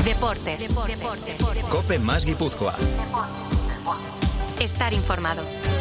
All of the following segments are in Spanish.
Deportes. COPE más Guipúzcoa. Estar informado.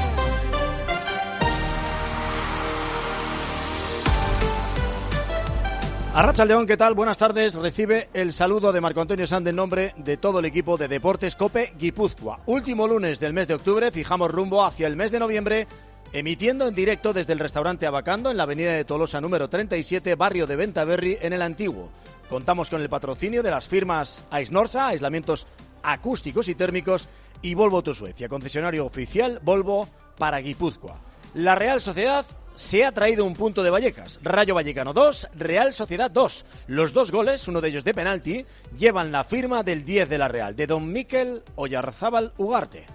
Arratsaldeón, ¿qué tal? Buenas tardes. Recibe el saludo de Marco Antonio Sand en nombre de todo el equipo de Deportes COPE Guipúzcoa. Último lunes del mes de octubre, fijamos rumbo hacia el mes de noviembre, emitiendo en directo desde el restaurante Abacando en la avenida de Tolosa número 37, barrio de Bentaberri, en el Antiguo. Contamos con el patrocinio de las firmas Aisnorsa, aislamientos acústicos y térmicos, y Volvo Suecia, concesionario oficial Volvo para Guipúzcoa. La Real Sociedad se ha traído un punto de Vallecas. Rayo Vallecano 2, Real Sociedad 2. Los dos goles, uno de ellos de penalti, llevan la firma del 10 de la Real, de don Mikel Oyarzábal Ugarte.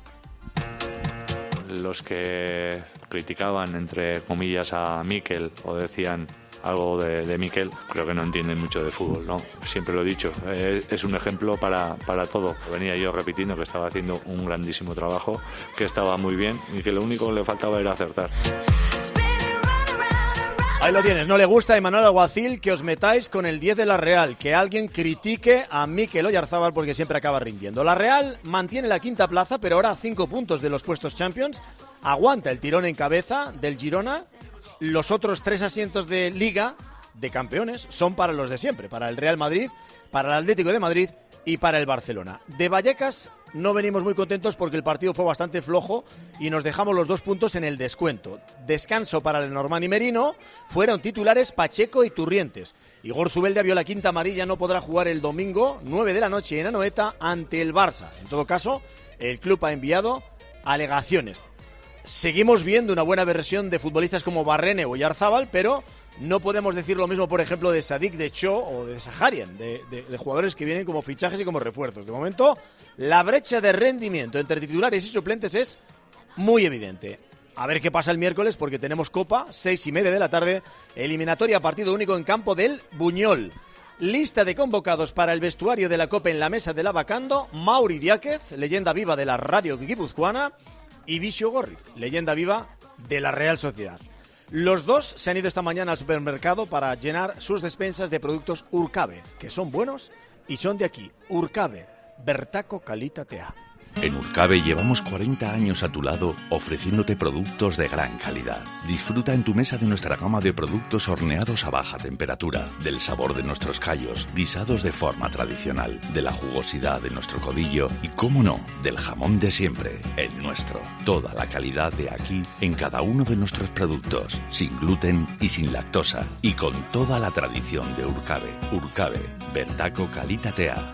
Los que criticaban, entre comillas, a Mikel o decían algo de Mikel, creo que no entienden mucho de fútbol, ¿no? Siempre lo he dicho, es un ejemplo para todo. Venía yo repitiendo que estaba haciendo un grandísimo trabajo, que estaba muy bien y que lo único que le faltaba era acertar. Ahí lo tienes, no le gusta a Emanuel Alguacil que os metáis con el 10 de la Real, que alguien critique a Mikel Oyarzábal porque siempre acaba rindiendo. La Real mantiene la quinta plaza, pero ahora a 5 puntos de los puestos Champions, aguanta el tirón en cabeza del Girona. Los otros 3 asientos de Liga de Campeones son para los de siempre, para el Real Madrid, para el Atlético de Madrid y para el Barcelona. De Vallecas no venimos muy contentos porque el partido fue bastante flojo y nos dejamos los 2 puntos en el descuento. Descanso para Lenormand y Merino, fueron titulares Pacheco y Turrientes. Igor Zubeldia vio la quinta amarilla, no podrá jugar el domingo 9 de la noche en Anoeta ante el Barça. En todo caso, el club ha enviado alegaciones. Seguimos viendo una buena versión de futbolistas como Barrene o Oyarzábal, pero no podemos decir lo mismo, por ejemplo, de Sadik, de Cho o de Saharian, de jugadores que vienen como fichajes y como refuerzos. De momento, la brecha de rendimiento entre titulares y suplentes es muy evidente. A ver qué pasa el miércoles, porque tenemos Copa, 6:30 de la tarde, eliminatoria partido único en campo del Buñol. Lista de convocados para el vestuario de la Copa en la mesa del Abacando: Mauri Diáquez, leyenda viva de la radio guipuzcoana, y Vicio Gorriz, leyenda viva de la Real Sociedad. Los dos se han ido esta mañana al supermercado para llenar sus despensas de productos Urcabe, que son buenos y son de aquí. Urcabe, Bertaco Calitatea. En Urcabe llevamos 40 años a tu lado ofreciéndote productos de gran calidad. Disfruta en tu mesa de nuestra gama de productos horneados a baja temperatura, del sabor de nuestros callos, guisados de forma tradicional, de la jugosidad de nuestro codillo y, cómo no, del jamón de siempre, el nuestro. Toda la calidad de aquí en cada uno de nuestros productos, sin gluten y sin lactosa, y con toda la tradición de Urcabe. Urcabe, Bertaco Calitatea.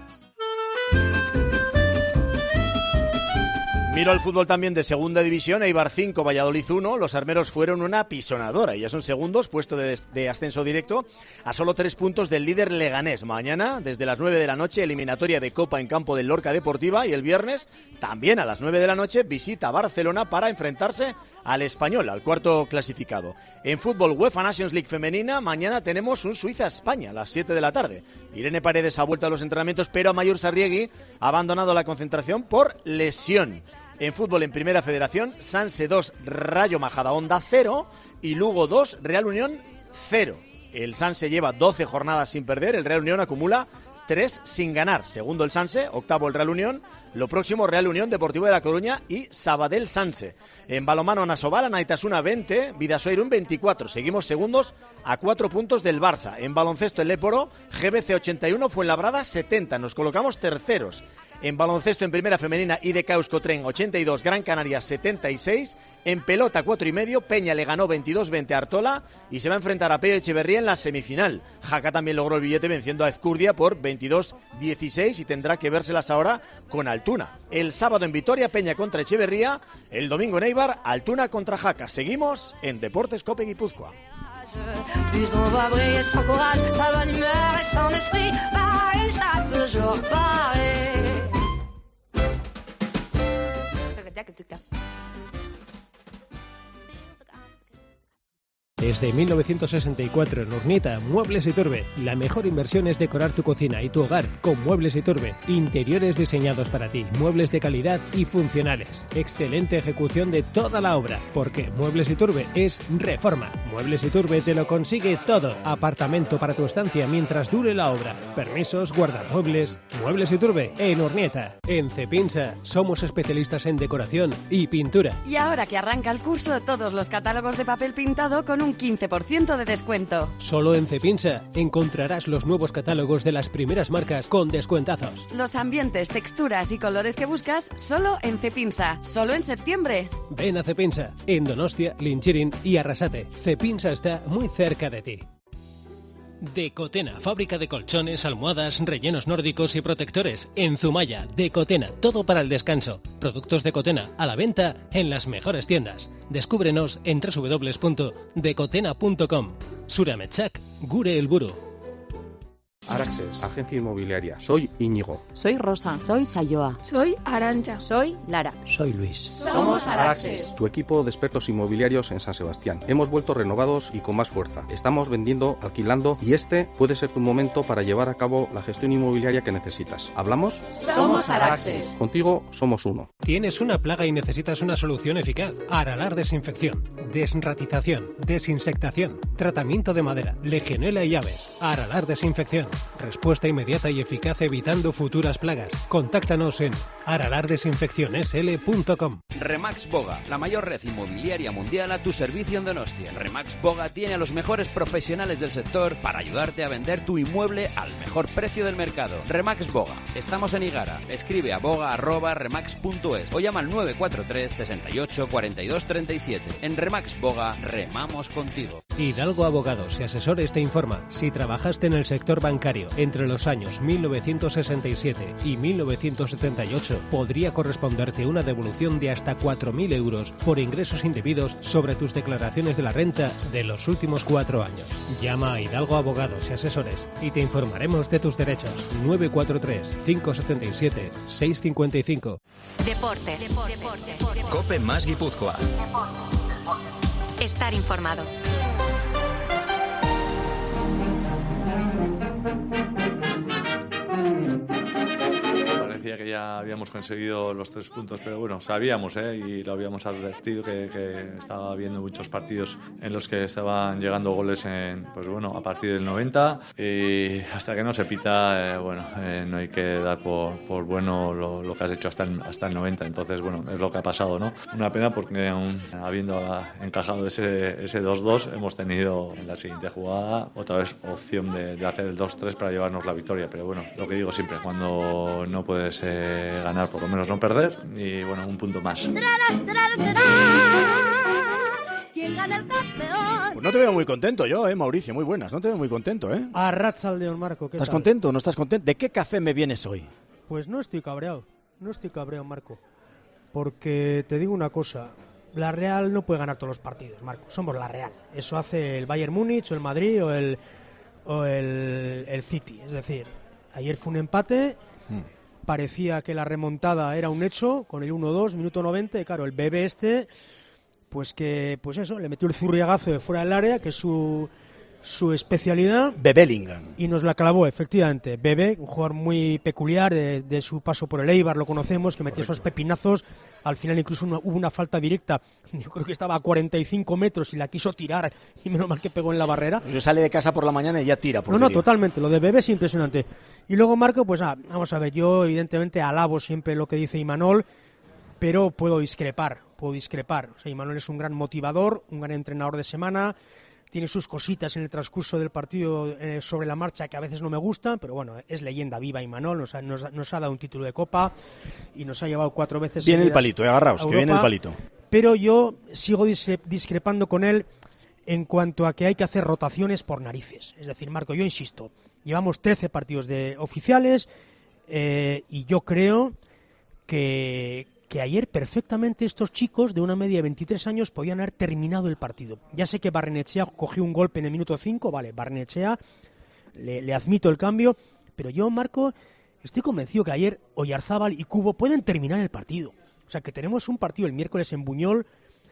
Miro al fútbol también de segunda división, Eibar 5, Valladolid 1, los armeros fueron una pisonadora y ya son segundos, puesto de ascenso directo, a solo 3 puntos del líder Leganés. Mañana, desde las 9 de la noche, eliminatoria de Copa en campo del Lorca Deportiva, y el viernes, también a las 9 de la noche, visita Barcelona para enfrentarse al Español, al cuarto clasificado. En fútbol UEFA Nations League femenina, mañana tenemos un Suiza-España a las 7 de la tarde. Irene Paredes ha vuelto a los entrenamientos, pero Amaiur Sarriegi ha abandonado la concentración por lesión. En fútbol en Primera Federación, Sanse 2, Rayo Majadahonda 0 y Lugo 2, Real Unión 0. El Sanse lleva 12 jornadas sin perder, el Real Unión acumula 3 sin ganar. Segundo el Sanse, octavo el Real Unión, lo próximo Real Unión, Deportivo de La Coruña y Sabadell Sanse. En balonmano Nasobala, Naitasuna 20, Bidasoa 24. Seguimos segundos a 4 puntos del Barça. En baloncesto el Léporo, GBC 81, Fuenlabrada 70. Nos colocamos terceros. En baloncesto en primera femenina, IDK Euskotren 82, Gran Canaria 76. En pelota 4,5, Peña le ganó 22-20 a Artola y se va a enfrentar a Pello Echeverría en la semifinal. Jaca también logró el billete venciendo a Ezcurdia por 22-16 y tendrá que vérselas ahora con Altuna. El sábado en Vitoria, Peña contra Echeverría. El domingo en Eibar, Altuna contra Jaca. Seguimos en Deportes COPE Guipúzcoa. Plus on va briller sans courage, sa bonne humeur et son esprit, pareil, ça toujours pareil. Desde 1964 en Urnieta, Muebles Iturbe. La mejor inversión es decorar tu cocina y tu hogar con Muebles Iturbe. Interiores diseñados para ti, muebles de calidad y funcionales. Excelente ejecución de toda la obra, porque Muebles Iturbe es reforma. Muebles Iturbe te lo consigue todo. Apartamento para tu estancia mientras dure la obra. Permisos, guardamuebles. Muebles Iturbe en Urnieta. En Cepinsa somos especialistas en decoración y pintura. Y ahora que arranca el curso, todos los catálogos de papel pintado con un 15% de descuento. Solo en Cepinsa encontrarás los nuevos catálogos de las primeras marcas con descuentazos. Los ambientes, texturas y colores que buscas solo en Cepinsa. Solo en septiembre. Ven a Cepinsa, en Donostia, Linchirin y Arrasate. Cepinsa está muy cerca de ti. Decotena, fábrica de colchones, almohadas, rellenos nórdicos y protectores. En Zumaya, Decotena, todo para el descanso. Productos Decotena a la venta en las mejores tiendas. Descúbrenos en www.decotena.com. Surametsak, gure helburu. Araxes, agencia inmobiliaria. Soy Íñigo. Soy Rosa. Soy Sayoa. Soy Arantxa. Soy Lara. Soy Luis. Somos Araxes. Tu equipo de expertos inmobiliarios en San Sebastián. Hemos vuelto renovados y con más fuerza. Estamos vendiendo, alquilando y este puede ser tu momento para llevar a cabo la gestión inmobiliaria que necesitas. ¿Hablamos? Somos Araxes. Contigo somos uno. ¿Tienes una plaga y necesitas una solución eficaz? Aralar desinfección, desratización, desinsectación, tratamiento de madera, legionela y aves. Aralar desinfección. Respuesta inmediata y eficaz evitando futuras plagas. Contáctanos en aralardesinfeccionsl.com. Remax Boga, la mayor red inmobiliaria mundial a tu servicio en Donostia. Remax Boga tiene a los mejores profesionales del sector para ayudarte a vender tu inmueble al mejor precio del mercado. Remax Boga, estamos en Igara. Escribe a boga@remax.es o llama al 943 68 42 37. En Remax Boga remamos contigo. Hidalgo Abogados y Asesores te informa. Si trabajaste en el sector bancario entre los años 1967 y 1978, podría corresponderte una devolución de hasta 4.000 euros por ingresos indebidos sobre tus declaraciones de la renta de los últimos 4 años. Llama a Hidalgo Abogados y Asesores y te informaremos de tus derechos. 943 577 655. Deportes. Cope más Guipúzcoa. Estar informado. Parecía que ya habíamos conseguido los 3 puntos, pero bueno, sabíamos y lo habíamos advertido que estaba habiendo muchos partidos en los que estaban llegando goles a partir del 90 y hasta que no se pita, no hay que dar por bueno lo que has hecho hasta el 90. Entonces, es lo que ha pasado, ¿no? Una pena porque aún habiendo encajado ese 2-2, hemos tenido en la siguiente jugada otra vez opción de hacer el 2-3 para llevarnos la victoria, pero lo que digo siempre, cuando no puedes ganar, por lo menos no perder, y un punto más. Pues no te veo muy contento yo, Mauricio, muy buenas, no te veo muy contento, Arratsaldeon, Marco, ¿qué ¿Estás tal? contento o no estás contento? ¿De qué café me vienes hoy? Pues no estoy cabreado, Marco, porque te digo una cosa, la Real no puede ganar todos los partidos, Marco, somos la Real, eso hace el Bayern Múnich o el Madrid o el City, es decir, ayer fue un empate. Parecía que la remontada era un hecho con el 1-2, minuto 90, y claro, el Bebé le metió el zurriagazo de fuera del área, que es su especialidad. Bebellingham. Y nos la clavó, efectivamente. Bebé, un jugador muy peculiar de su paso por el Eibar, lo conocemos, que metió esos pepinazos. Al final incluso hubo una falta directa. Yo creo que estaba a 45 metros y la quiso tirar, y menos mal que pegó en la barrera. Yo sale de casa por la mañana y ya tira. No, totalmente. Lo de Bebé es impresionante. Y luego, Marco, vamos a ver, yo evidentemente alabo siempre lo que dice Imanol, pero puedo discrepar. O sea, Imanol es un gran motivador, un gran entrenador de semana, tiene sus cositas en el transcurso del partido sobre la marcha que a veces no me gustan, pero es leyenda viva Imanol, nos ha dado un título de Copa y nos ha llevado 4 veces. Viene el palito, agarraos, que viene el palito. Pero yo sigo discrepando con él en cuanto a que hay que hacer rotaciones por narices. Es decir, Marco, yo insisto, llevamos 13 partidos oficiales y yo creo que ayer perfectamente estos chicos de una media de 23 años podían haber terminado el partido. Ya sé que Barrenechea cogió un golpe en el minuto 5, vale, Barrenechea, le admito el cambio, pero yo, Marco, estoy convencido que ayer Oyarzábal y Cubo pueden terminar el partido. O sea, que tenemos un partido el miércoles en Buñol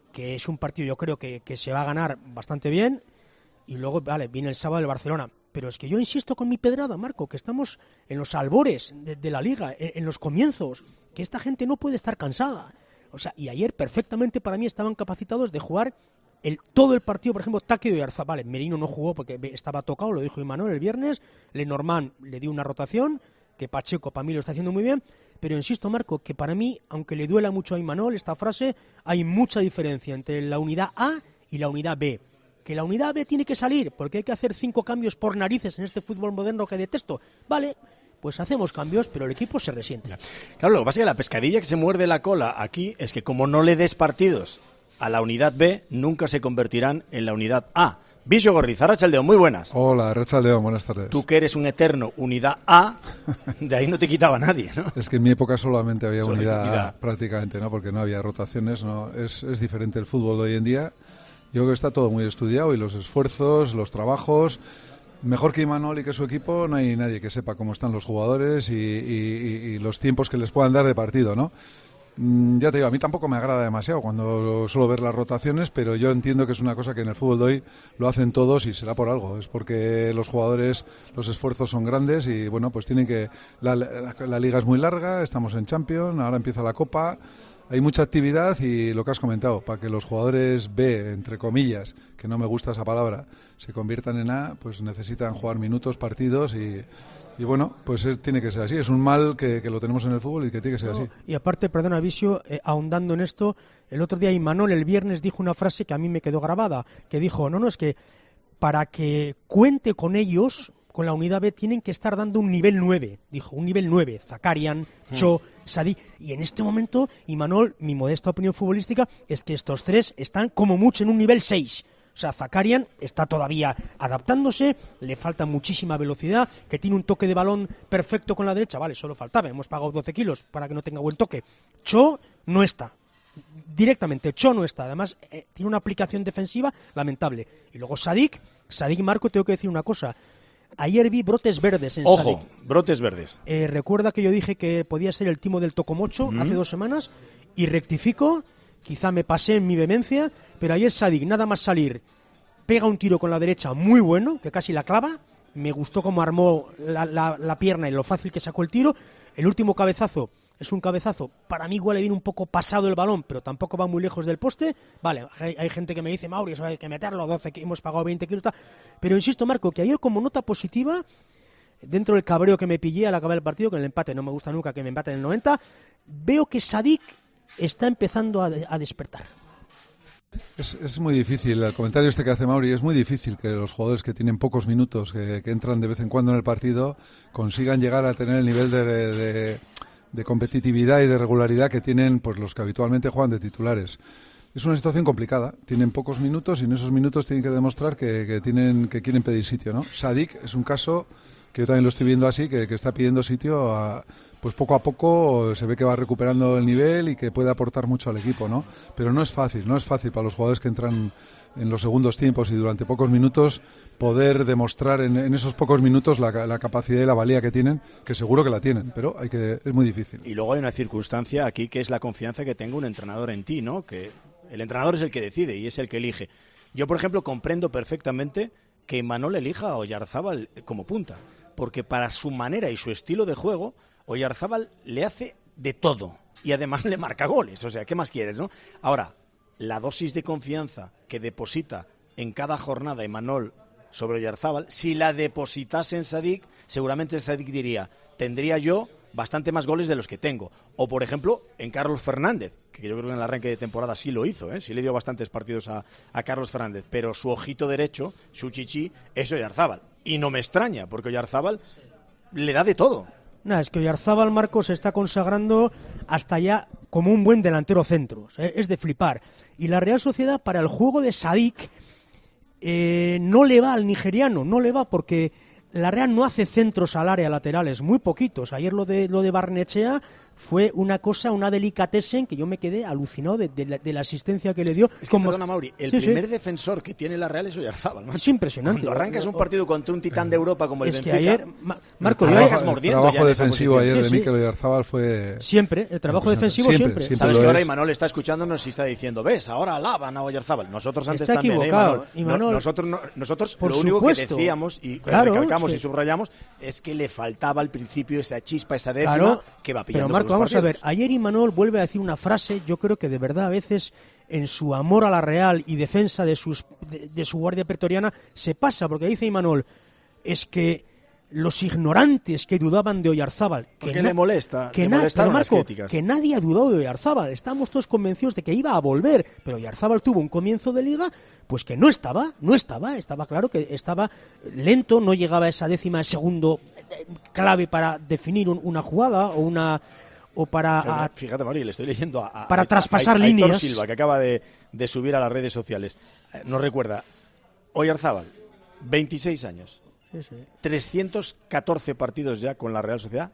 que es un partido yo creo que se va a ganar bastante bien, y luego, vale, viene el sábado el Barcelona. Pero es que yo insisto con mi pedrada, Marco, que estamos en los albores de la Liga, en los comienzos, que esta gente no puede estar cansada. O sea, y ayer perfectamente para mí estaban capacitados de jugar todo el partido. Por ejemplo, Taki y Oyarzabal, vale, Merino no jugó porque estaba tocado, lo dijo Imanol el viernes, Lenormand le dio una rotación, que Pacheco para mí lo está haciendo muy bien, pero insisto, Marco, que para mí, aunque le duela mucho a Imanol esta frase, hay mucha diferencia entre la unidad A y la unidad B. Que la unidad B tiene que salir, porque hay que hacer 5 cambios por narices en este fútbol moderno que detesto. Vale, pues hacemos cambios, pero el equipo se resiente. Claro, lo que pasa es que la pescadilla que se muerde la cola aquí es que como no le des partidos a la unidad B, nunca se convertirán en la unidad A. Bicho Gorriz, Arratsaldeon, muy buenas. Hola, Arratsaldeon, buenas tardes. Tú que eres un eterno unidad A, de ahí no te quitaba nadie, ¿no? Es que en mi época solamente había unidad A, prácticamente, ¿no? Porque no había rotaciones, ¿no? Es diferente el fútbol de hoy en día. Yo creo que está todo muy estudiado y los esfuerzos, los trabajos. Mejor que Imanol y que su equipo, no hay nadie que sepa cómo están los jugadores y los tiempos que les puedan dar de partido, ¿no? Ya te digo, a mí tampoco me agrada demasiado cuando suelo ver las rotaciones, pero yo entiendo que es una cosa que en el fútbol de hoy lo hacen todos y será por algo. Es porque los jugadores, los esfuerzos son grandes y bueno, pues tienen que... La liga es muy larga, estamos en Champions, ahora empieza la Copa... Hay mucha actividad y lo que has comentado, para que los jugadores B, entre comillas, que no me gusta esa palabra, se conviertan en A, pues necesitan jugar minutos, partidos y bueno, pues tiene que ser así. Es un mal que lo tenemos en el fútbol y que tiene que ser así. Y aparte, perdona, Visio, ahondando en esto, el otro día Imanol el viernes dijo una frase que a mí me quedó grabada, que dijo, no, es que para que cuente con ellos... Con la unidad B tienen que estar dando un nivel 9, dijo, un nivel 9, Zakarian, Cho, Sadik, y en este momento, Imanol, mi modesta opinión futbolística, es que estos tres están como mucho en un nivel 6, o sea, Zakarian está todavía adaptándose, le falta muchísima velocidad, que tiene un toque de balón perfecto con la derecha, vale, solo faltaba, hemos pagado 12 kilos para que no tenga buen toque, Cho no está. Directamente, Cho no está, además tiene una aplicación defensiva lamentable, y luego Sadik, Marco, tengo que decir una cosa. Ayer vi brotes verdes en Sadik. Ojo, brotes verdes. Recuerda que yo dije que podía ser el timo del Tocomocho hace 2 semanas y rectifico, quizá me pasé en mi vehemencia, pero ayer Sadik, nada más salir, pega un tiro con la derecha muy bueno, que casi la clava, me gustó cómo armó la pierna y lo fácil que sacó el tiro. El último cabezazo es un cabezazo, para mí igual le viene un poco pasado el balón, pero tampoco va muy lejos del poste. Vale, hay gente que me dice, Mauri, eso hay que meterlo, 12, que hemos pagado 20 kilos, pero insisto, Marco, que ayer como nota positiva, dentro del cabreo que me pillé al acabar el partido, que en el empate no me gusta nunca que me empaten en el 90, veo que Sadik está empezando a despertar. Es muy difícil, el comentario que hace Mauri, es muy difícil que los jugadores que tienen pocos minutos, que entran de vez en cuando en el partido, consigan llegar a tener el nivel de competitividad y de regularidad que tienen pues los que habitualmente juegan de titulares. Es una situación complicada, tienen pocos minutos y en esos minutos tienen que demostrar que quieren pedir sitio, ¿no? Sadik es un caso que yo también lo estoy viendo así, que está pidiendo sitio, pues poco a poco se ve que va recuperando el nivel y que puede aportar mucho al equipo, ¿no? Pero no es fácil para los jugadores que entran en los segundos tiempos y durante pocos minutos poder demostrar en esos pocos minutos la capacidad y la valía que tienen, que seguro que la tienen, pero es muy difícil. Y luego hay una circunstancia aquí que es la confianza que tenga un entrenador en ti, ¿no? Que el entrenador es el que decide y es el que elige. Yo, por ejemplo, comprendo perfectamente que Imanol elija a Oyarzabal como punta, porque para su manera y su estilo de juego, Oyarzabal le hace de todo y además le marca goles, o sea, ¿qué más quieres, no? Ahora, la dosis de confianza que deposita en cada jornada Imanol sobre Oyarzabal, si la depositase en Sadik, seguramente Sadik diría, tendría yo bastante más goles de los que tengo. O, por ejemplo, en Carlos Fernández, que yo creo que en el arranque de temporada sí lo hizo, sí le dio bastantes partidos a Carlos Fernández, pero su ojito derecho, su chichi, es Oyarzabal. Y no me extraña, porque Oyarzabal le da de todo. Nada, es que Oyarzabal, Marcos, se está consagrando hasta ya como un buen delantero centro. Es de flipar. Y la Real Sociedad, para el juego de Sadik, no le va al nigeriano, no le va porque la Real no hace centros al área laterales, muy poquitos. Ayer lo de Barnechea fue una cosa, una delicatessen que yo me quedé alucinado de la asistencia que le dio. Es que, perdona, Mauri, el primer defensor que tiene la Real es Oyarzábal, macho. Es impresionante. Cuando arrancas un partido contra un titán de Europa como el Benfica, que ayer, Marco, el trabajo defensivo ayer de Mikel Oyarzábal fue... Siempre, el trabajo defensivo siempre. Sabes que ahora Imanol está escuchándonos y está diciendo, ves, ahora alaban a Oyarzábal. Nosotros antes está también, Imanol. Nosotros por lo único supuesto. que decíamos y recalcamos y subrayamos es que le faltaba al principio esa chispa, esa décima que va pillando. Pero Marco, vamos a ver, ayer Imanol vuelve a decir una frase, yo creo que de verdad a veces en su amor a la Real y defensa de su guardia pretoriana se pasa, porque dice Imanol, es que los ignorantes que dudaban de Oyarzábal, que le molesta, que Marco, que nadie ha dudado de Oyarzábal, estamos todos convencidos de que iba a volver, pero Oyarzábal tuvo un comienzo de liga pues que no estaba claro que estaba lento, no llegaba a esa décima de segundo clave para definir una jugada Fíjate, María, le estoy leyendo para traspasar a líneas. Aitor Silva, que acaba de subir a las redes sociales. Nos recuerda, Oyarzábal, 26 años, 314 partidos ya con la Real Sociedad,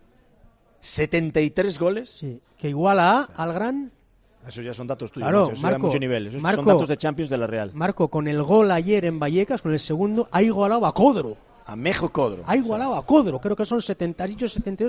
73 goles. Sí, que iguala al gran... Eso ya son datos tuyos, claro, eso Marco, da mucho nivel. Esos Marco, son datos de Champions de la Real. Marco, con el gol ayer en Vallecas, con el segundo, ha igualado a Codro. A Mejo Codro. Ha igualado a Codro, creo que son 72, 73.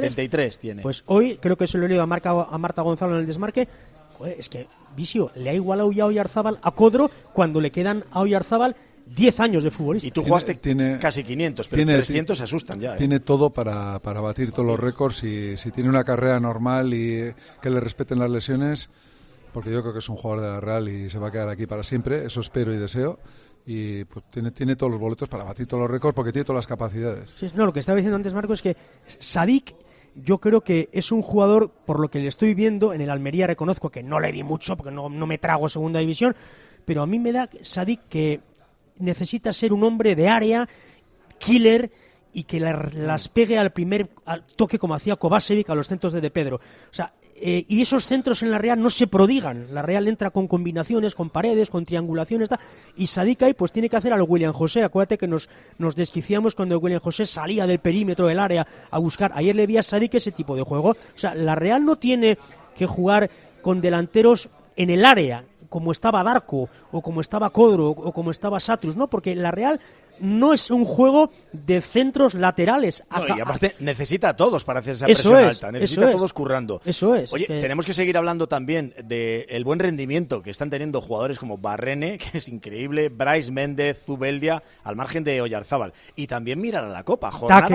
73 tiene. Pues hoy, creo que se lo he leído a Marta Gonzalo en el desmarque, es que Visio le ha igualado ya a Oyarzábal a Codro cuando le quedan a Oyarzábal 10 años de futbolista. Y tú jugaste casi 500, pero 300 se asustan ya. Tiene todo para batir todos los récords y si tiene una carrera normal y que le respeten las lesiones, porque yo creo que es un jugador de la Real y se va a quedar aquí para siempre, eso espero y deseo. Y pues tiene todos los boletos para batir todos los récords porque tiene todas las capacidades. Sí, no, lo que estaba diciendo antes Marco es que Sadik yo creo que es un jugador, por lo que le estoy viendo, en el Almería reconozco que no le vi mucho porque no me trago segunda división, pero a mí me da Sadik que necesita ser un hombre de área, killer, y que las pegue al toque como hacía Kovačević a los centros de Pedro. O sea, y esos centros en la Real no se prodigan. La Real entra con combinaciones, con paredes, con triangulaciones, y Sadik ahí pues tiene que hacer a lo William José. Acuérdate que nos desquiciamos cuando William José salía del perímetro del área a buscar. Ayer le vi a Sadik ese tipo de juego. O sea, la Real no tiene que jugar con delanteros en el área, como estaba Darko, o como estaba Codro, o como estaba Satrus, ¿no? Porque la Real no es un juego de centros laterales. No, y aparte necesita a todos para hacer esa presión alta, necesita a todos currando. Eso es. Oye, tenemos que seguir hablando también del buen rendimiento que están teniendo jugadores como Barrene, que es increíble, Brais Méndez, Zubeldia, al margen de Oyarzábal. Y también mirar a la Copa. Taque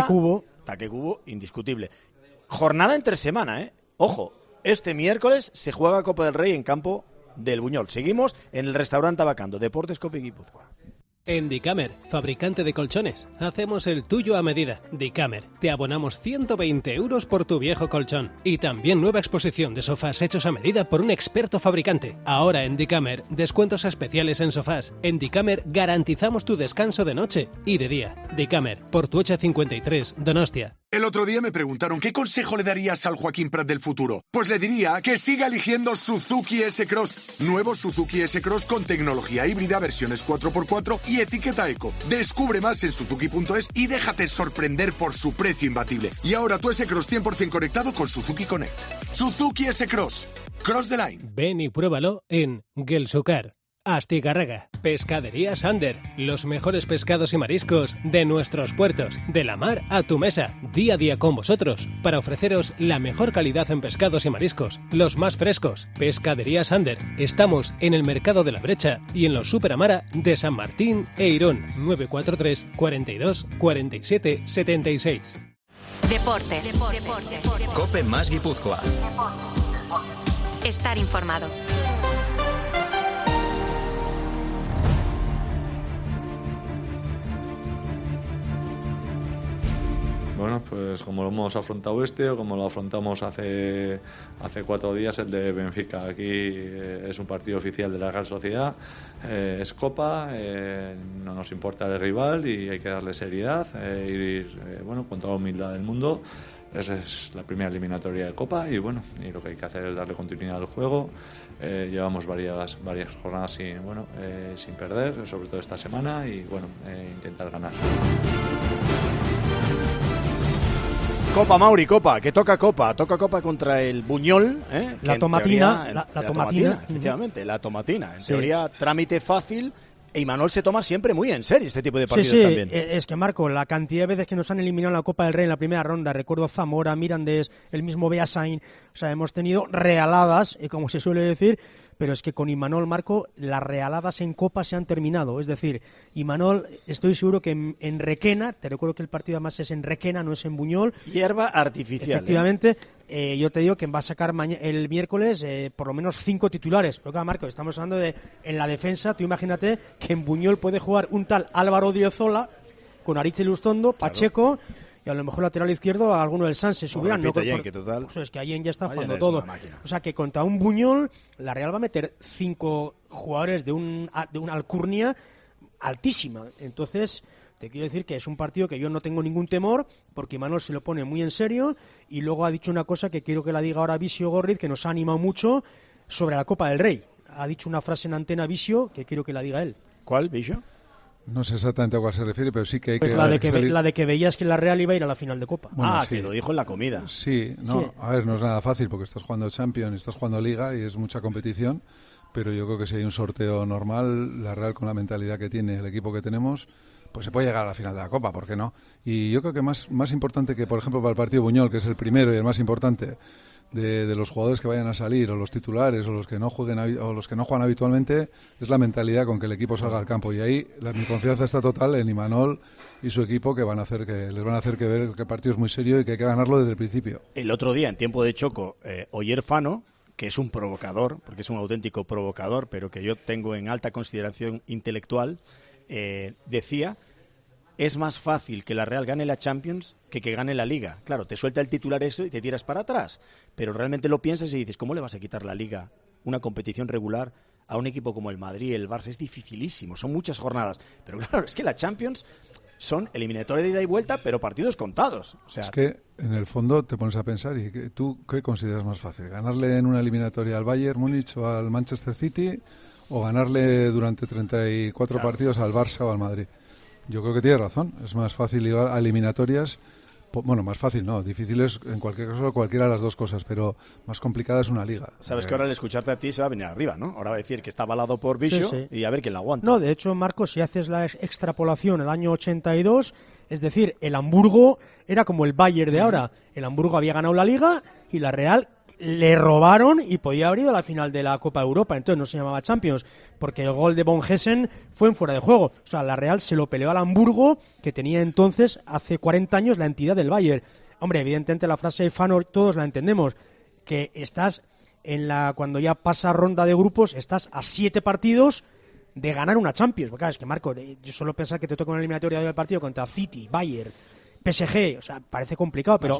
Cubo, indiscutible. Jornada entre semana, ¿eh? Ojo, este miércoles se juega Copa del Rey en campo del Buñol. Seguimos en el restaurante Abacando, Deportes Cope Guipúzcoa. En Dicamer, fabricante de colchones, hacemos el tuyo a medida. Dicamer, te abonamos 120 euros por tu viejo colchón. Y también nueva exposición de sofás hechos a medida por un experto fabricante. Ahora en Dicamer, descuentos especiales en sofás. En Dicamer garantizamos tu descanso de noche y de día. Dicamer, Portuocha 53, Donostia. El otro día me preguntaron ¿qué consejo le darías al Joaquín Prat del futuro? Pues le diría que siga eligiendo Suzuki S-Cross. Nuevo Suzuki S-Cross con tecnología híbrida, versiones 4x4 y etiqueta eco. Descubre más en suzuki.es y déjate sorprender por su precio imbatible. Y ahora tu S-Cross 100% conectado con Suzuki Connect. Suzuki S-Cross. Cross the line. Ven y pruébalo en Gelsucar, Astigarraga. Pescadería Sander, los mejores pescados y mariscos de nuestros puertos, de la mar a tu mesa, día a día con vosotros, para ofreceros la mejor calidad en pescados y mariscos, los más frescos. Pescadería Sander, estamos en el Mercado de la Brecha y en los Superamara de San Martín e Irún, 943 42 47 76. Deportes. Cope más Guipúzcoa. Estar informado. Bueno, pues como lo hemos afrontado o como lo afrontamos hace 4 días el de Benfica. Aquí es un partido oficial de la Real Sociedad, es Copa, no nos importa el rival y hay que darle seriedad, ir con toda la humildad del mundo. Esa es la primera eliminatoria de Copa y y lo que hay que hacer es darle continuidad al juego. Llevamos varias jornadas sin perder, sobre todo esta semana, y intentar ganar. Copa, Mauri, Copa, que toca Copa contra el Buñol, la tomatina, teoría, la tomatina, efectivamente, la tomatina. En teoría, trámite fácil. E Imanol se toma siempre muy en serio este tipo de partidos también. Es que, Marco, la cantidad de veces que nos han eliminado en la Copa del Rey en la primera ronda, recuerdo Zamora, Mirandés, el mismo Beasain, o sea, hemos tenido realadas, como se suele decir, pero es que con Imanol, Marco, las realadas en Copa se han terminado. Es decir, Imanol, estoy seguro que en Requena, te recuerdo que el partido además es en Requena, no es en Buñol. Hierba artificial. Efectivamente, yo te digo que va a sacar el miércoles por lo menos 5 titulares. Pero claro, Marco, estamos hablando de en la defensa, tú imagínate que en Buñol puede jugar un tal Álvaro Odriozola con Aritz Lustondo, Pacheco... Y a lo mejor lateral izquierdo a alguno del Sanse subirán. No, que total. Es que Allen ya está jugando todo. O sea que contra un Buñol, la Real va a meter 5 jugadores de una alcurnia altísima. Entonces, te quiero decir que es un partido que yo no tengo ningún temor, porque Imanol se lo pone muy en serio, y luego ha dicho una cosa que quiero que la diga ahora Visio Gorriz, que nos ha animado mucho sobre la Copa del Rey. Ha dicho una frase en antena Visio que quiero que la diga él. ¿Cuál, Visio? No sé exactamente a cuál se refiere, pero sí que hay la de que veías que la Real iba a ir a la final de Copa. Bueno, sí. Que lo dijo en la comida. Sí, a ver, no es nada fácil porque estás jugando Champions, estás jugando Liga y es mucha competición, pero yo creo que si hay un sorteo normal, la Real con la mentalidad que tiene el equipo que tenemos, pues se puede llegar a la final de la Copa, ¿por qué no? Y yo creo que más importante que, por ejemplo, para el partido Buñol, que es el primero y el más importante de los jugadores que vayan a salir, o los titulares, o los que no jueguen o los que no juegan habitualmente, es la mentalidad con que el equipo salga al campo. Y ahí mi confianza está total en Imanol y su equipo, que les van a hacer que ver que el partido es muy serio y que hay que ganarlo desde el principio. El otro día, en tiempo de Choco, Oyer Fano, que es un provocador, porque es un auténtico provocador, pero que yo tengo en alta consideración intelectual, decía: es más fácil que la Real gane la Champions que gane la Liga. Claro, te suelta el titular eso y te tiras para atrás, pero realmente lo piensas y dices, ¿cómo le vas a quitar la Liga, una competición regular, a un equipo como el Madrid, el Barça? Es dificilísimo, son muchas jornadas, pero claro, es que la Champions son eliminatorias de ida y vuelta, pero partidos contados. O sea, es que en el fondo te pones a pensar, ¿y tú qué consideras más fácil? ¿Ganarle en una eliminatoria al Bayern Múnich o al Manchester City, o ganarle durante 34 partidos al Barça o al Madrid? Yo creo que tiene razón, es más fácil ir a eliminatorias, bueno, más fácil no, difícil es en cualquier caso cualquiera de las dos cosas, pero más complicada es una liga. Sabes que ahora al escucharte a ti se va a venir arriba, ¿no? Ahora va a decir que está avalado por Visio, sí. Y a ver quién la aguanta. No, de hecho, Marcos, si haces la extrapolación el año 82, es decir, el Hamburgo era como el Bayern de ahora. El Hamburgo había ganado la Liga y la Real le robaron y podía haber ido a la final de la Copa de Europa. Entonces no se llamaba Champions, porque el gol de Von Hessen fue en fuera de juego. O sea, la Real se lo peleó al Hamburgo, que tenía entonces, hace 40 años, la entidad del Bayern. Hombre, evidentemente la frase de Fano todos la entendemos, que estás cuando ya pasa ronda de grupos, estás a 7 partidos de ganar una Champions. Porque claro, es que, Marco, yo solo pensar que te toca una eliminatoria del partido contra City, Bayern, PSG, o sea, parece complicado, pero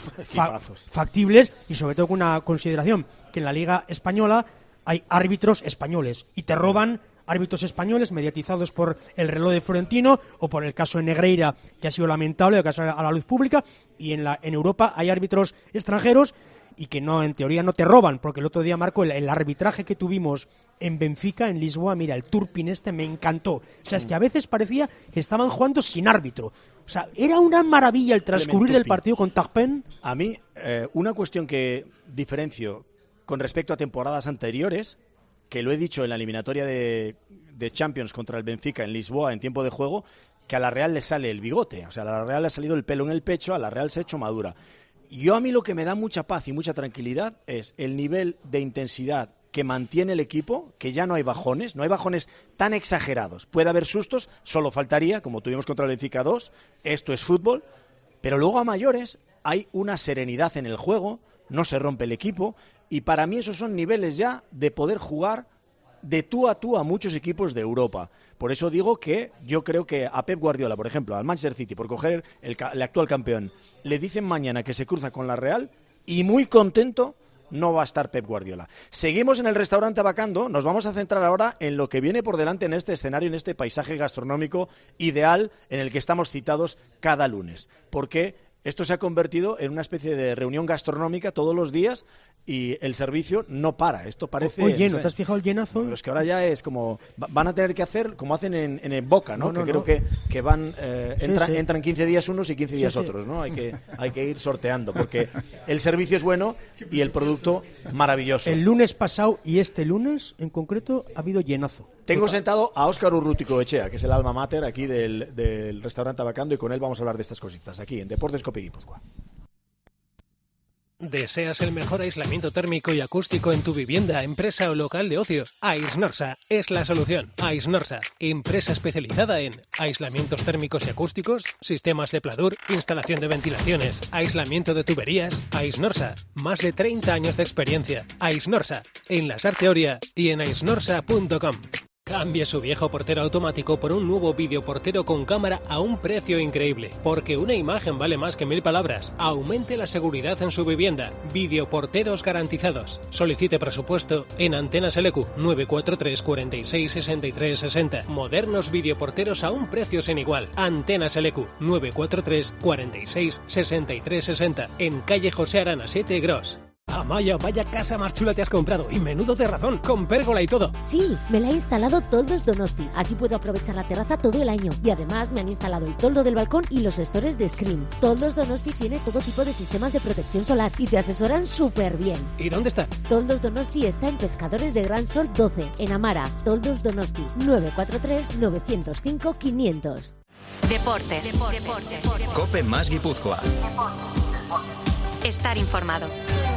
factibles, y sobre todo con una consideración, que en la Liga Española hay árbitros españoles y te roban árbitros españoles mediatizados por el reloj de Florentino o por el caso de Negreira, que ha sido lamentable, que ha salido a la luz pública, y en Europa hay árbitros extranjeros y que no, en teoría no te roban, porque el otro día, Marco, el arbitraje que tuvimos en Benfica, en Lisboa, mira, el Turpin me encantó. O sea, es que a veces parecía que estaban jugando sin árbitro. O sea, era una maravilla el transcurrir del partido con Tarpen. A mí, una cuestión que diferencio con respecto a temporadas anteriores, que lo he dicho en la eliminatoria de Champions contra el Benfica en Lisboa en tiempo de juego, que a la Real le sale el bigote. O sea, a la Real le ha salido el pelo en el pecho, a la Real se ha hecho madura. Yo, a mí lo que me da mucha paz y mucha tranquilidad es el nivel de intensidad que mantiene el equipo, que ya no hay bajones tan exagerados. Puede haber sustos, solo faltaría, como tuvimos contra el Benfica 2, esto es fútbol, pero luego a mayores hay una serenidad en el juego, no se rompe el equipo, y para mí esos son niveles ya de poder jugar de tú a muchos equipos de Europa. Por eso digo que yo creo que a Pep Guardiola, por ejemplo, al Manchester City, por coger el actual campeón, le dicen mañana que se cruza con la Real y muy contento no va a estar Pep Guardiola. Seguimos en el restaurante Abacando, nos vamos a centrar ahora en lo que viene por delante en este escenario, en este paisaje gastronómico ideal en el que estamos citados cada lunes. Porque esto se ha convertido en una especie de reunión gastronómica todos los días y el servicio no para. Esto parece... lleno, ¿te has fijado el llenazo? Pero es que ahora ya es como... Van a tener que hacer como hacen en el Boca, ¿no? Creo que van... entran 15 días unos y 15 días otros, ¿no? Hay que ir sorteando, porque el servicio es bueno y el producto maravilloso. El lunes pasado y este lunes, en concreto, ha habido llenazo. Tengo sentado a Óscar Urruticoechea, que es el alma mater aquí del restaurante Abacando, y con él vamos a hablar de estas cositas, aquí en Deportes Cope Guipúzcoa. ¿Deseas el mejor aislamiento térmico y acústico en tu vivienda, empresa o local de ocio? Aisnorsa es la solución. Aisnorsa, empresa especializada en aislamientos térmicos y acústicos, sistemas de pladur, instalación de ventilaciones, aislamiento de tuberías. Aisnorsa, más de 30 años de experiencia. Aisnorsa, en la Sarte Oria y en aisnorsa.com. Cambie su viejo portero automático por un nuevo videoportero con cámara a un precio increíble, porque una imagen vale más que 1000 palabras. Aumente la seguridad en su vivienda. Videoporteros garantizados. Solicite presupuesto en Antenas LQ 943 46 63 60. Modernos videoporteros a un precio sin igual. Antenas LQ 943 46 63 60. En calle José Arana 7 Gros. Amaya, vaya casa más chula te has comprado, y menudo terrazón, con pérgola y todo. Sí, me la ha instalado Toldos Donosti, así puedo aprovechar la terraza todo el año. Y además me han instalado el toldo del balcón y los estores de Screen. Toldos Donosti tiene todo tipo de sistemas de protección solar y te asesoran súper bien. ¿Y dónde está? Toldos Donosti está en Pescadores de Gran Sol 12, en Amara. Toldos Donosti, 943 905 500. Deportes. Cope más Guipúzcoa. Estar informado.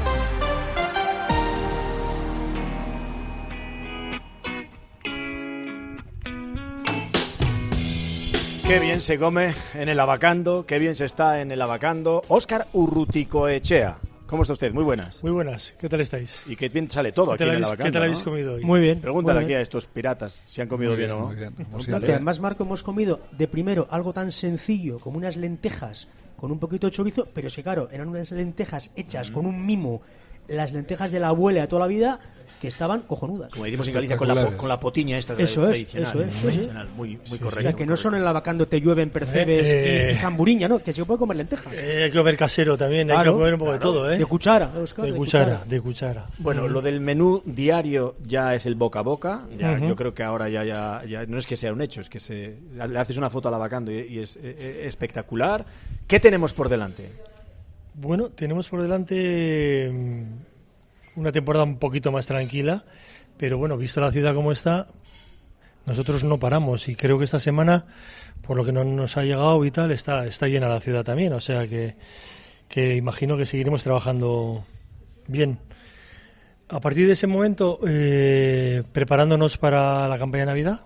Qué bien se come en el Abacando, qué bien se está en el Abacando. Óscar Urruticoechea, ¿cómo está usted? Muy buenas. Muy buenas, ¿qué tal estáis? Y qué bien sale todo aquí en el Abacando. ¿Qué tal habéis comido hoy? Muy bien. Pregúntale aquí a estos piratas si han comido bien o no. Muy bien, Además, Marco, hemos comido de primero algo tan sencillo como unas lentejas con un poquito de chorizo, pero es que claro, eran unas lentejas hechas con un mimo, las lentejas de la abuela de toda la vida, que estaban cojonudas. Como decimos en Galicia, con la potiña esta tradicional. Eso es. Muy correcto. O sea, que no son en el Abacando te llueven percebes y jamburiña, ¿no? Que se puede comer lentejas. Hay que comer casero también, claro, hay que comer un poco de todo, ¿eh? De cuchara, Óscar, de cuchara. Bueno, lo del menú diario ya es el boca a boca. Ya, yo creo que ahora ya no es que sea un hecho, es que le haces una foto al Abacando y es espectacular. ¿Qué tenemos por delante? Bueno, tenemos por delante una temporada un poquito más tranquila, pero bueno, visto la ciudad como está, nosotros no paramos y creo que esta semana, por lo que no nos ha llegado y tal, está llena la ciudad también, o sea que imagino que seguiremos trabajando bien. A partir de ese momento, preparándonos para la campaña de Navidad,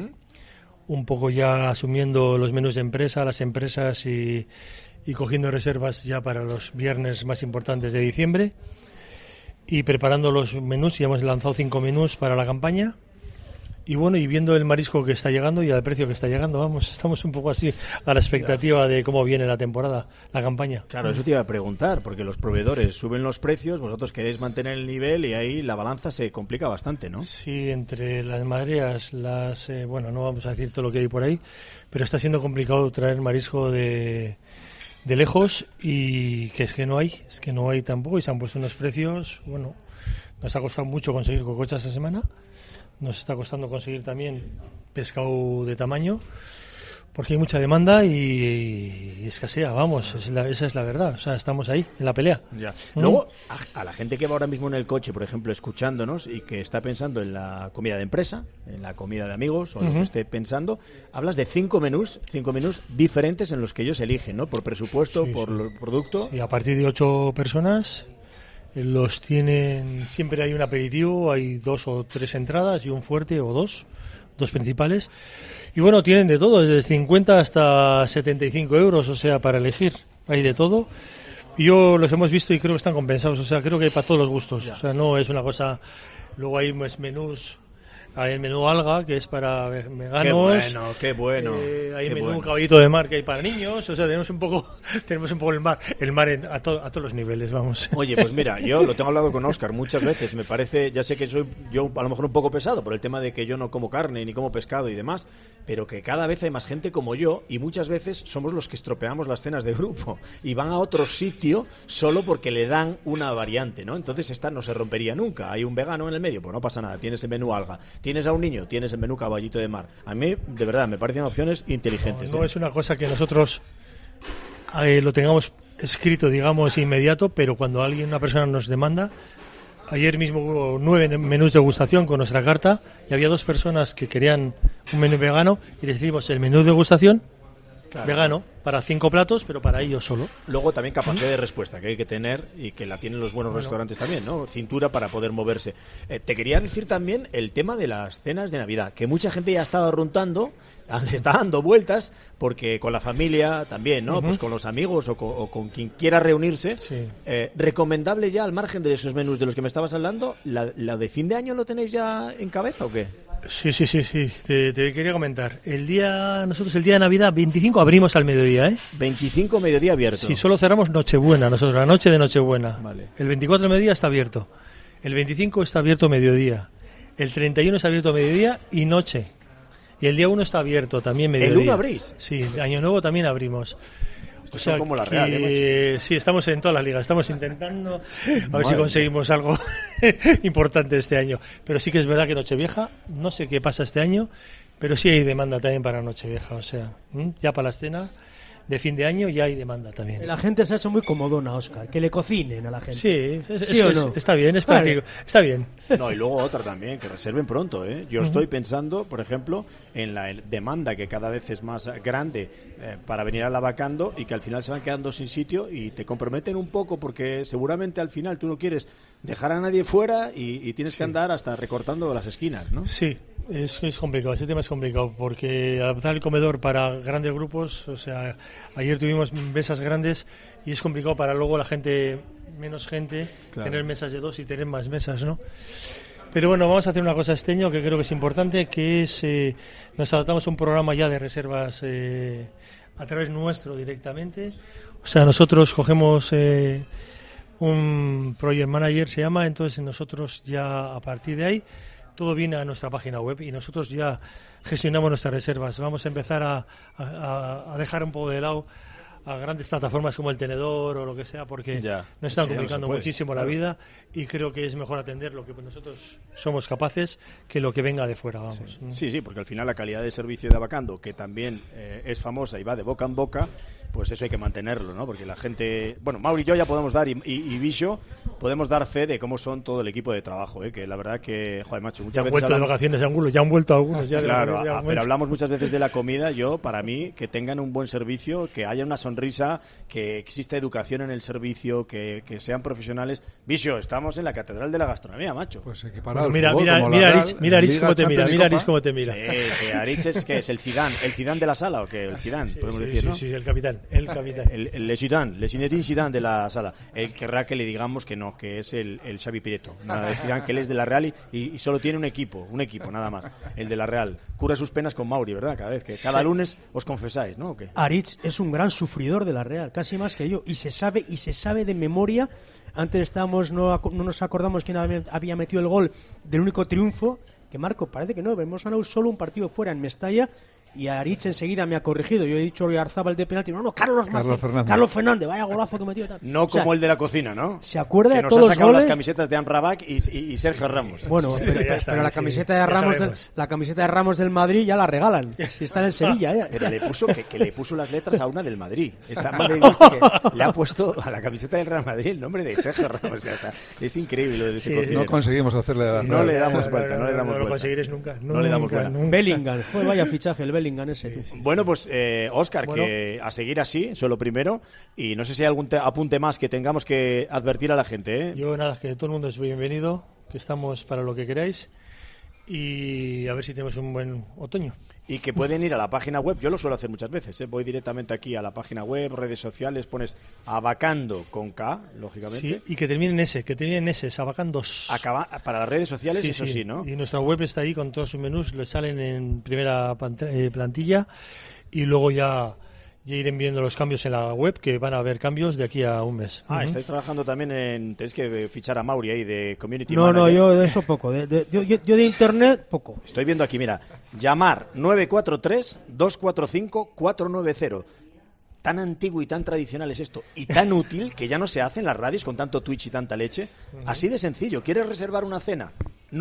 un poco ya asumiendo los menús de empresa, las empresas y cogiendo reservas ya para los viernes más importantes de diciembre. Y preparando los menús, ya hemos lanzado 5 menús para la campaña. Y bueno, y viendo el marisco que está llegando y al precio que está llegando, vamos, estamos un poco así a la expectativa de cómo viene la temporada, la campaña. Claro, eso te iba a preguntar, porque los proveedores suben los precios, vosotros queréis mantener el nivel y ahí la balanza se complica bastante, ¿no? Sí, entre las mareas, bueno, no vamos a decir todo lo que hay por ahí, pero está siendo complicado traer marisco de lejos y que es que no hay tampoco y se han puesto unos precios, bueno, nos ha costado mucho conseguir cococha esta semana, nos está costando conseguir también pescado de tamaño porque hay mucha demanda y escasea, vamos, esa es la verdad, o sea, estamos ahí en la pelea. Ya. Luego, a la gente que va ahora mismo en el coche, por ejemplo, escuchándonos y que está pensando en la comida de empresa, en la comida de amigos o lo que esté pensando, hablas de 5 menús diferentes en los que ellos eligen, ¿no? Por presupuesto, por producto. Sí, a partir de 8 personas los tienen, siempre hay un aperitivo, hay 2 o 3 entradas y un fuerte o dos principales. Y bueno, tienen de todo, desde 50 hasta 75 euros, o sea, para elegir, hay de todo. Yo los hemos visto y creo que están compensados, o sea, creo que hay para todos los gustos, o sea, no es una cosa, luego hay menús Hay el menú alga, que es para veganos. Qué bueno. Hay el menú caballito de mar, que hay para niños. O sea, tenemos un poco el mar a todos los niveles, vamos. Oye, pues mira, yo lo tengo hablado con Óscar muchas veces. Me parece, ya sé que soy yo a lo mejor un poco pesado por el tema de que yo no como carne ni como pescado y demás, pero que cada vez hay más gente como yo y muchas veces somos los que estropeamos las cenas de grupo y van a otro sitio solo porque le dan una variante, ¿no? Entonces esta no se rompería nunca. Hay un vegano en el medio, pues no pasa nada. Tienes el menú alga. Tienes a un niño, tienes el menú caballito de mar. A mí, de verdad, me parecen opciones inteligentes. No es una cosa que nosotros lo tengamos escrito, digamos, inmediato, pero cuando una persona nos demanda, ayer mismo hubo 9 menús de degustación con nuestra carta y había 2 personas que querían un menú vegano y decidimos el menú de degustación vegano para 5 platos, pero para ellos solo. Luego también capacidad de respuesta que hay que tener y que la tienen los buenos restaurantes también, ¿no? Cintura para poder moverse. Te quería decir también el tema de las cenas de Navidad, que mucha gente ya estaba runtando, está dando vueltas, porque con la familia también, ¿no? Pues con los amigos o con quien quiera reunirse. Sí. ¿Recomendable ya, al margen de esos menús de los que me estabas hablando, la de fin de año lo tenéis ya en cabeza o qué? Sí. Te quería comentar. Nosotros el día de Navidad, 25, abrimos al mediodía, ¿eh? 25 mediodía abierto. Sí, solo cerramos Nochebuena, nosotros, la noche de Nochebuena. Vale. El 24 mediodía está abierto. El 25 está abierto mediodía. El 31 está abierto mediodía y noche. Y el día 1 está abierto también mediodía. ¿El 1 abrís? Sí, Año Nuevo también abrimos. O sea, como la Real, sí, estamos en todas las ligas, estamos intentando a ver si conseguimos algo importante este año. Pero sí que es verdad que Nochevieja, no sé qué pasa este año, pero sí hay demanda también para Nochevieja, o sea, ya para la escena de fin de año ya hay demanda también. La gente se ha hecho muy comodona, Óscar, que le cocinen a la gente. Sí, ¿o no? Está bien, es práctico, está bien. No, y luego otra también, que reserven pronto, ¿eh? Yo estoy pensando, por ejemplo, en la demanda que cada vez es más grande para venir a Lavacando y que al final se van quedando sin sitio y te comprometen un poco porque seguramente al final tú no quieres dejar a nadie fuera y tienes que andar hasta recortando las esquinas, ¿no? Sí. Es complicado, ese tema es complicado porque adaptar el comedor para grandes grupos, o sea, ayer tuvimos mesas grandes y es complicado para luego la gente, menos gente, tener mesas de 2 y tener más mesas, ¿no? Pero bueno, vamos a hacer una cosa este año que creo que es importante, que es, nos adaptamos a un programa ya de reservas a través nuestro directamente, o sea, nosotros cogemos un project manager, se llama, entonces nosotros ya a partir de ahí todo viene a nuestra página web y nosotros ya gestionamos nuestras reservas. Vamos a empezar a dejar un poco de lado a grandes plataformas como el Tenedor o lo que sea, porque nos están complicando muchísimo la vida y creo que es mejor atender lo que nosotros somos capaces que lo que venga de fuera, vamos. Sí, porque al final la calidad de servicio de Lavacando, que también es famosa y va de boca en boca, pues eso hay que mantenerlo, ¿no? Porque la gente... Bueno, Mauri y yo ya podemos dar, y Bicho, podemos dar fe de cómo son todo el equipo de trabajo, que la verdad que, joder, macho, muchas ya veces... vuelto de vacaciones ya han vuelto algunos. Ya claro, pero hablamos muchas veces de la comida. Para mí, que tengan un buen servicio, que haya una sonrisa, que exista educación en el servicio, que sean profesionales. Bicho, estamos en la catedral de la gastronomía, macho. Pues equiparado. Mira Aritz cómo te mira. Sí, Aritz es el Zidane de la sala, o que el Zidane, podemos decir, ¿no? Sí, el capitán. El Zinedine Zidane de la sala. Él querrá que le digamos que no, que es el Xavi Prieto. Nada de Zidane, que él es de la Real y solo tiene un equipo nada más, el de la Real. Cura sus penas con Mauri, ¿verdad? Cada lunes os confesáis, ¿no? ¿O qué? Aritz es un gran sufridor de la Real, casi más que yo, y se sabe de memoria. Antes no nos acordamos quién había metido el gol del único triunfo, que Marco, parece que no, hemos ganado solo un partido fuera en Mestalla. Y Aritz enseguida me ha corregido. Yo he dicho Oyarzábal de penalti. No, Carlos Fernández, vaya golazo que metió. No como el de la cocina, ¿no? Se acuerda de todos los goles. Que nos ha sacado las camisetas de Amrabat y Sergio Ramos. Bueno, pero la camiseta de Ramos del Madrid ya la regalan. Si está en el Sevilla, ya. Pero le puso las letras a una del Madrid. Está madridista que le ha puesto a la camiseta del Real Madrid el nombre de Sergio Ramos. Es increíble lo de ese cocinero. No conseguimos hacerle la... No le damos vuelta. No lo conseguiréis nunca. No le damos vuelta. Bellingham. Vaya fichaje el Bellingham ese. Bueno, pues Óscar, que a seguir así, eso es lo primero, y no sé si hay algún apunte más que tengamos que advertir a la gente, ¿eh? Yo nada, que todo el mundo es bienvenido, que estamos para lo que queráis y a ver si tenemos un buen otoño. y que pueden ir a la página web. Yo lo suelo hacer muchas veces, ¿eh? Voy directamente aquí a la página web, redes sociales, pones Abacando con K, lógicamente. Sí, y que terminen en ese, Abacandos. Para las redes sociales, sí, sí, ¿no? Y nuestra web está ahí con todos sus menús, le salen en primera plantilla, y luego ya irán viendo los cambios en la web, que van a haber cambios de aquí a un mes. Estáis trabajando también tenéis que fichar a Mauri ahí de Community Manager. No, yo de eso poco, yo de internet poco. Estoy viendo aquí, mira, llamar 943-245-490. Tan antiguo y tan tradicional es esto, y tan útil, que ya no se hace en las radios con tanto Twitch y tanta leche. Así de sencillo. ¿Quieres reservar una cena?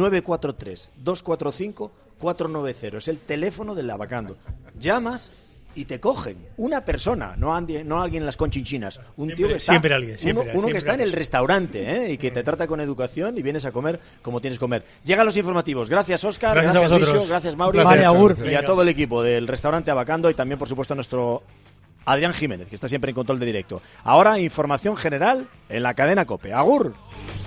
943-245-490. Es el teléfono del Abacando. Llamas y te cogen. Una persona, no alguien en las conchinchinas. Un tío que está, uno que está en el restaurante, y que te trata con educación y vienes a comer como tienes que comer. Llegan los informativos. Gracias, Óscar. Gracias a vosotros. Luisio, gracias, Mauri. Vale, agur. Y a todo el equipo del restaurante Abacando y también, por supuesto, a nuestro Adrián Jiménez, que está siempre en control de directo. Ahora, información general en la cadena COPE. Agur.